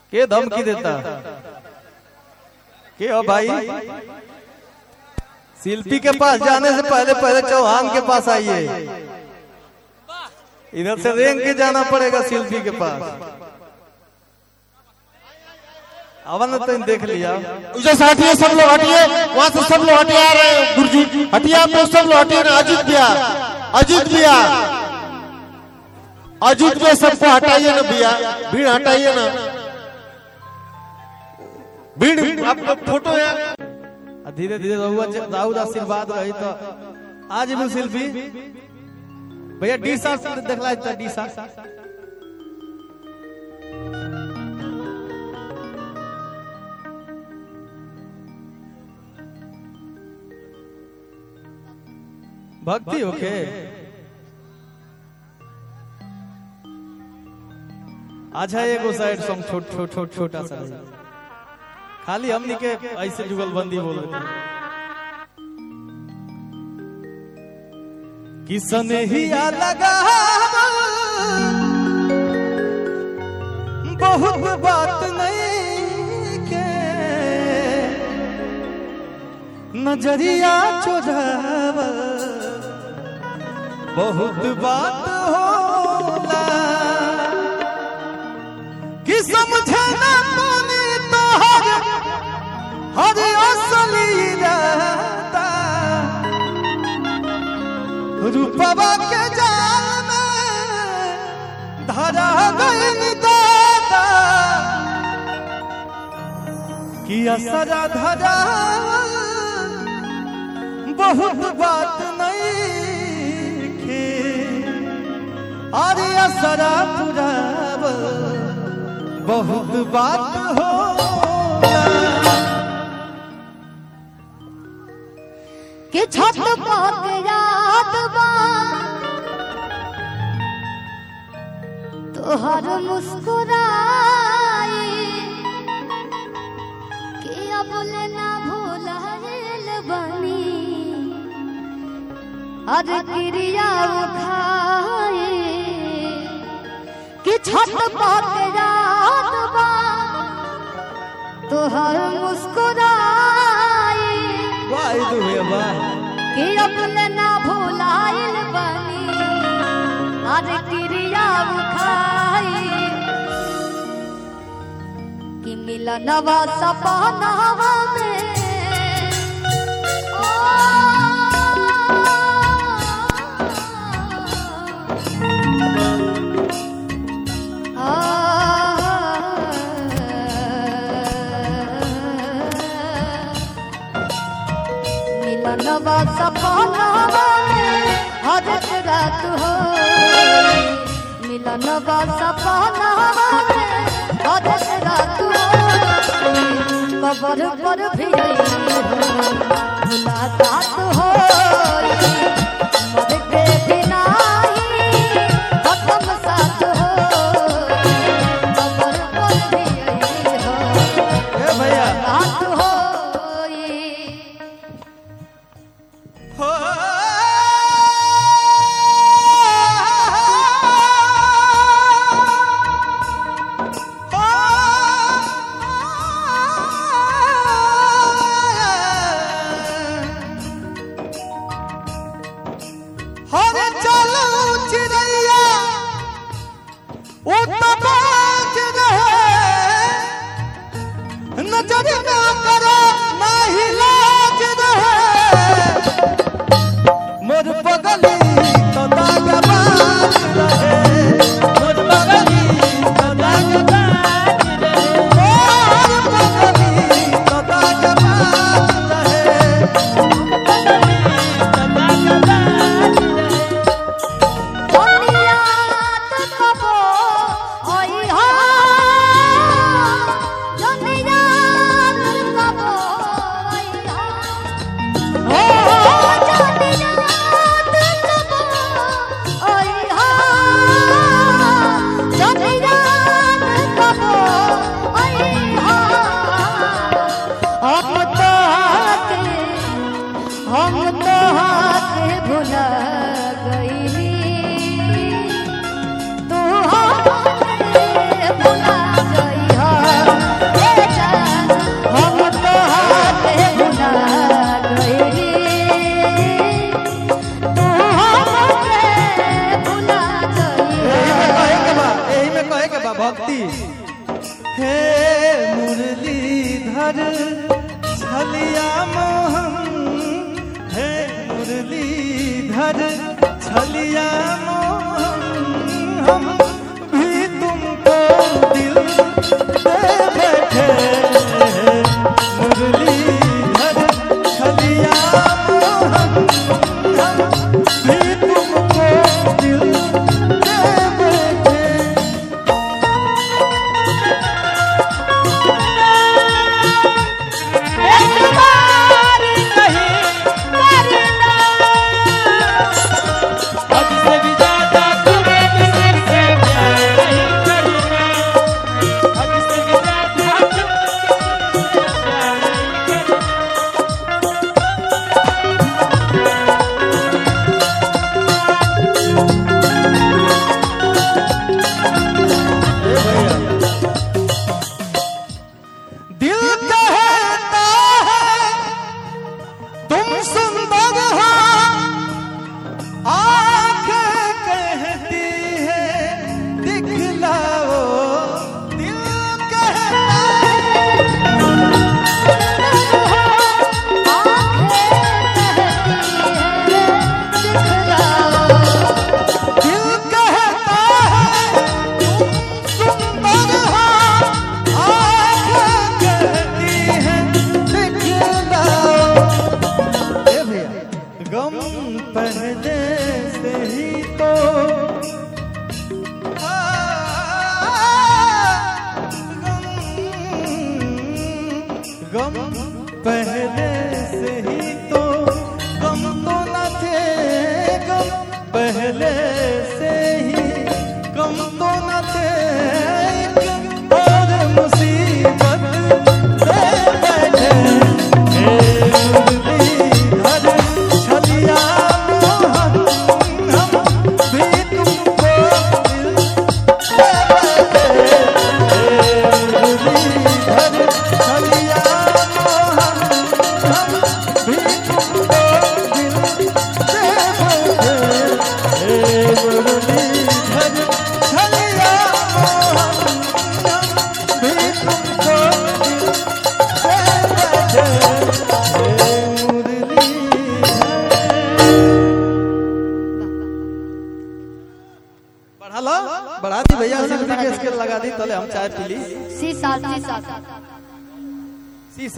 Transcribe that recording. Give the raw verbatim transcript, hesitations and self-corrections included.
के धमकी देता के हो भाई? शिल्पी के पास जाने से पहले पहले चौहान के पास आइए। इधर से रेंग के जाना पड़ेगा शिल्पी के पास। अवन तो देख लिया। उसे हटिए, सब लोग हटिए, वहां से सब लोग हटिए आ रहे हैं। गुरुजी हटिए, आप लोग सब लोग हटिए ना। अजीत भैया, अजीत भैया, अजीत भैया सबको हटाइए ना भैया, भीड़ हटाइए ना, भीड़ आपका फोटो है। धीरे धीरे राहुल आशीर्वाद रही तो आज भी शिल्पी भैया डी सा देखला डी सा भक्ति ओके। अच्छा एगो साइड सॉन्ग छोट छोट छोट छोटा सा खाली हमनी के ऐसे जुगलबंदी बोल रहे किसन ही लगा बहुत बात नहीं के नजरिया चुराव बहुत बात होला कि समझे ना तूने तो हर हर असली रहता रूपवा के जाल में धरा गई दादा कि असरा धरा बहुत बात नहीं खे अरे असरा पुराव बहुत बात हो कि छत पात याद बा तोहर मुस्कुराई कि अब ना भूलाइल बनी हर क्रिया खाए कि छत पात याद बा तोहर मुस्कुराई कि अपने ना भूलाइल बनी हर क्रिया खाई कि मिलनवा सपनावा में मिलनवा सपनावा में हर रात हो मिलनवा सपनावा में हर रात हो कबर पर भी मुलाकात हो मर के बिना ही खत्म साथ हो कबर पर भी हो भैया रात हो नजर ना करो ना ही लाज रहे मोर पगली तो दागबाज रहे मोर पगली तो दागबाज रहे मोर पगली तो दागबाज रहे पगली तो दागबाज रहे दुनिया तक हे मुरलीधर छलिया मोहन, हे मुरलीधर छलिया मोहन, हम भी तुमको दिल दे बैठे। मुरलीधर छलिया मोहन, हम भी तुमको दिल दे बैठे। गम पहले से ही तो गम पहले से ही तो गम तो न थे, गम पहले से ही गम तो न थे, और मुसीबत से बैठे। मुरलीधर छलिया मोहन, हम भी तुमको दिल दे बैठे। मुरलीधर छलिया मोहन, हम भी तुमको दिल दे बैठे। मुरलीधर छलिया मोहन, हम भी तुमको दिल दे बैठे। बढ़ा लो, बढ़ा दी भैया, सिर्फ के स्केल लगा दी, तले हम चाय पी ली। सी साल सी साल